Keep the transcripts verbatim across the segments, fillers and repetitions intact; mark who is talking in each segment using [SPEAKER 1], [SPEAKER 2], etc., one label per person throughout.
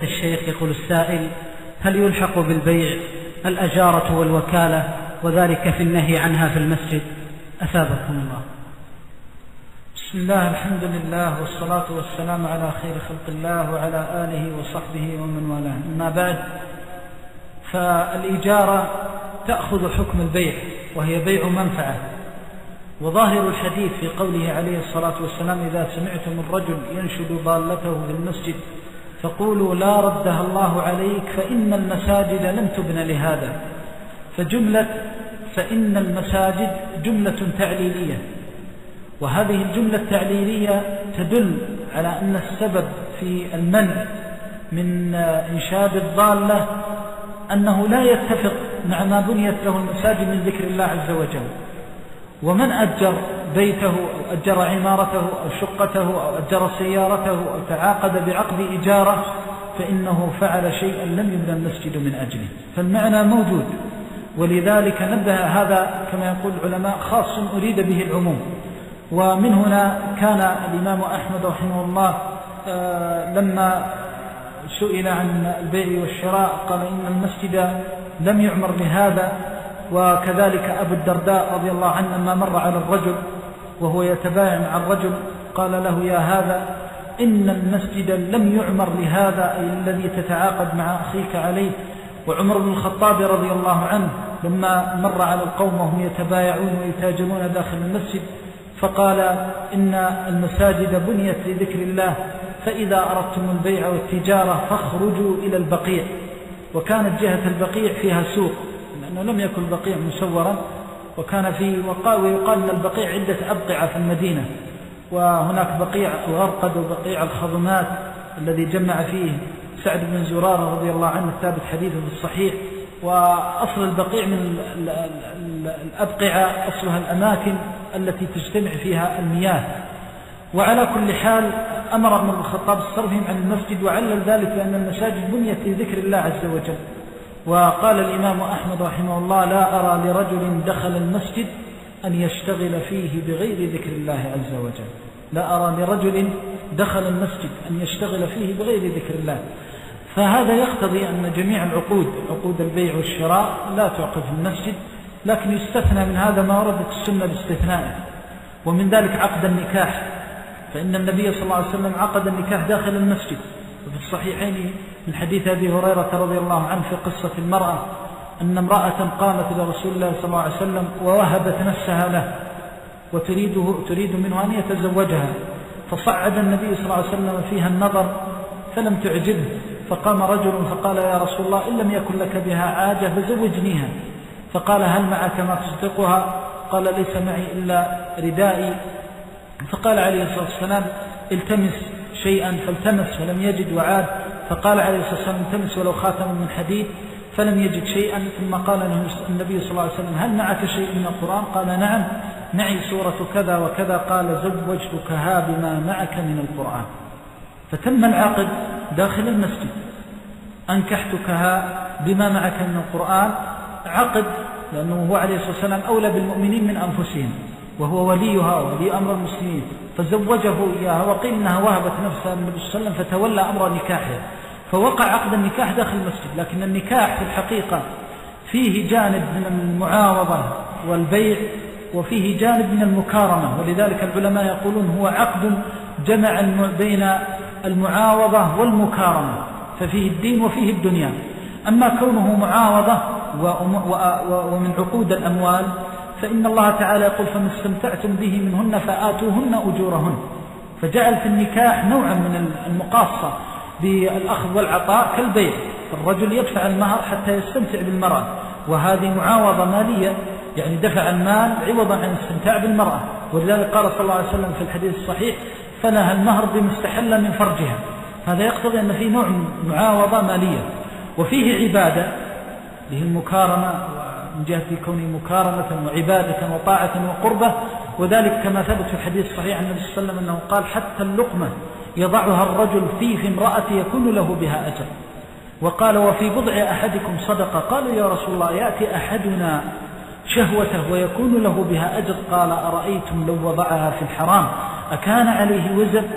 [SPEAKER 1] الشيخ يقول السائل: هل يلحق بالبيع الأجارة والوكالة وذلك في النهي عنها في المسجد؟ أثابكم الله.
[SPEAKER 2] بسم الله، الحمد لله، والصلاة والسلام على خير خلق الله وعلى آله وصحبه ومن والاه. أما بعد، فالإجارة تأخذ حكم البيع وهي بيع منفعة، وظاهر الحديث في قوله عليه الصلاة والسلام: إذا سمعتم الرجل ينشد ضالته في المسجد فقولوا لا ردها الله عليك فإن المساجد لم تبن لهذا. فجملة فإن المساجد جملة تعليلية، وهذه الجملة التعليلية تدل على أن السبب في المنع من إنشاد الضالة أنه لا يتفق مع ما بنيت له المساجد من ذكر الله عز وجل. ومن أجر بيته أو أجر عمارته أو شقته أو أجر سيارته أو تعاقد بعقد إجارة فإنه فعل شيئا لم يبنى المسجد من أجله، فالمعنى موجود. ولذلك نبه هذا كما يقول العلماء خاص أريد به العموم. ومن هنا كان الإمام أحمد رحمه الله لما سئل عن البيع والشراء قال إن المسجد لم يعمر بهذا. وكذلك أبو الدرداء رضي الله عنه لما مر على الرجل وهو يتبايع مع الرجل قال له: يا هذا إن المسجد لم يعمر لهذا، أي الذي تتعاقد مع أخيك عليه. وعمر بن الخطاب رضي الله عنه لما مر على القوم وهم يتبايعون ويتاجرون داخل المسجد فقال: إن المساجد بنيت لذكر الله، فإذا أردتم البيع والتجارة فاخرجوا إلى البقيع. وكانت جهة البقيع فيها سوق، لأنه لم يكن البقيع مسورا، وكان في ويقال أن البقيع عدة أبقعة في المدينة، وهناك بقيع الغرقد وبقيع الخضمات الذي جمع فيه سعد بن زرارة رضي الله عنه الثابت حديثه في الصحيح. وأصل البقيع من الأبقعة أصلها الأماكن التي تجتمع فيها المياه. وعلى كل حال أمر ابن الخطاب صرفهم عن المسجد، وعلل ذلك بأن المساجد بنيت لذكر الله عز وجل. وقال الإمام أحمد رحمه الله: لا أرى لرجل دخل المسجد أن يشتغل فيه بغير ذكر الله عز وجل. لا أرى لرجل دخل المسجد أن يشتغل فيه بغير ذكر الله. فهذا يقتضي أن جميع العقود، عقود البيع والشراء، لا تعقد في المسجد، لكن يستثنى من هذا ما وردت السنة باستثنائه. ومن ذلك عقد النكاح، فإن النبي صلى الله عليه وسلم عقد النكاح داخل المسجد. وفي الصحيحين من حديث أبي هريرة رضي الله عنه في قصة المرأة أن امرأة قامت إلى رسول الله صلى الله عليه وسلم ووهبت نفسها له وتريده تريد منه أن يتزوجها، فصعد النبي صلى الله عليه وسلم فيها النظر فلم تعجبه، فقام رجل فقال: يا رسول الله، إن لم يكن لك بها عاجة فزوجنيها. فقال: هل معك ما تصدقها؟ قال: ليس معي إلا ردائي. فقال عليه الصلاة والسلام: التمس شيئا، فالتمس فلم يجد وعاد. فقال عليه الصلاة والسلام: التمس ولو خاتم من حديد، فلم يجد شيئا. ثم قال له النبي صلى الله عليه وسلم: هل معك شيء من القرآن؟ قال: نعم، معي سورة كذا وكذا. قال: زوجتكها بما معك من القرآن. فتم العقد داخل المسجد، أنكحتكها بما معك من القرآن. عقد، لأنه هو عليه الصلاة والسلام أولى بالمؤمنين من أنفسهم، وهو وليها وولي أمر المسلمين، فزوجه إياها. وقيل إنها وهبت نفسها النبي صلى الله عليه وسلم فتولى أمر نكاحه، فوقع عقد النكاح داخل المسجد. لكن النكاح في الحقيقة فيه جانب من المعاوضة والبيع، وفيه جانب من المكارمة. ولذلك العلماء يقولون هو عقد جمع بين المعاوضة والمكارمة، ففيه الدين وفيه الدنيا. أما كونه معاوضة ومن عقود الأموال فإن الله تعالى يقول: فما استمتعتم به منهن فآتوهن أجورهن. فجعل في النكاح نوعا من المقاصة بالأخذ والعطاء كالبيع، الرجل يدفع المهر حتى يستمتع بالمرأة، وهذه معاوضة مالية، يعني دفع المال عوضا عن الاستمتاع بالمرأة. ولذلك قال صلى الله عليه وسلم في الحديث الصحيح: فلها المهر بمستحل من فرجها. هذا يقتضي أن فيه نوع معاوضة مالية، وفيه عبادة به المكارمة، من جهة كونه مكارمة وعبادة وطاعة وقربة. وذلك كما ثبت في الحديث الصحيح عن النبي صلى الله عليه وسلم أنه قال: حتى اللقمة يضعها الرجل فيه في امرأة يكون له بها أجر. وقال: وفي بضع أحدكم صدقة. قالوا: يا رسول الله، يأتي أحدنا شهوته ويكون له بها أجر؟ قال: أرأيتم لو وضعها في الحرام أكان عليه وزر؟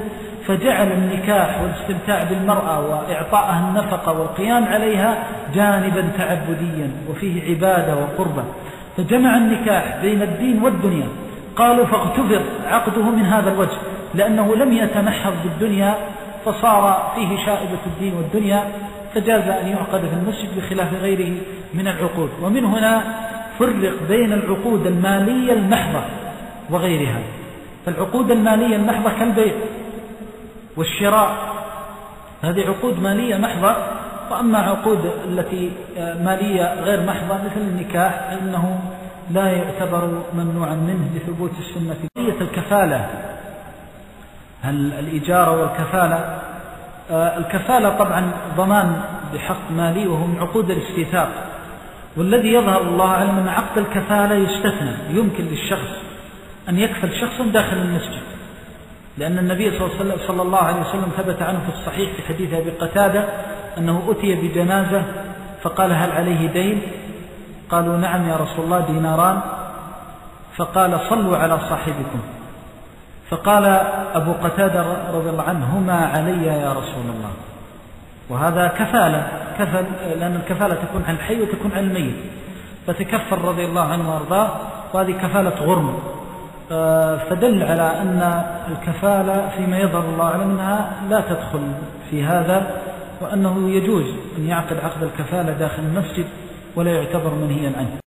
[SPEAKER 2] فجعل النكاح والاستمتاع بالمرأة وإعطائها النفقة والقيام عليها جانبا تعبديا وفيه عبادة وقربة، فجمع النكاح بين الدين والدنيا. قالوا فاغتفر عقده من هذا الوجه، لأنه لم يتمحض بالدنيا فصار فيه شائبة الدين والدنيا، فجاز أن يعقد في المسجد بخلاف غيره من العقود. ومن هنا فرق بين العقود المالية المحضة وغيرها. فالعقود المالية المحضة كالبيع والشراء، هذه عقود مالية محضة. وأما عقود التي مالية غير محضة مثل النكاح فإنه لا يعتبر ممنوعا منه لثبوت السنة. قضية الكفالة، هل الإجارة والكفالة؟ آه الكفالة طبعا ضمان بحق مالي وهو من عقود الاستيثاق، والذي يظهر الله أعلم أن عقد الكفالة يستثنى، يمكن للشخص أن يكفل شخصا داخل المسجد، لأن النبي صلى الله عليه وسلم ثبت عنه في الصحيح في حديث أبي قتادة أنه أتي بجنازة فقال هل عليه دين؟ قالوا نعم يا رسول الله ديناران. فقال صلوا على صاحبكم. فقال أبو قتادة رضي الله عنه هما علي يا رسول الله. وهذا كفالة، كفل، لأن الكفالة تكون عن الحي وتكون عن الميت، فتكفل رضي الله عنه وارضاه، وهذه كفالة غرم. فدل على أن الكفالة فيما يظهر الله أعلم أنها لا تدخل في هذا، وأنه يجوز أن يعقد عقد الكفالة داخل المسجد ولا يعتبر منهيا عنه.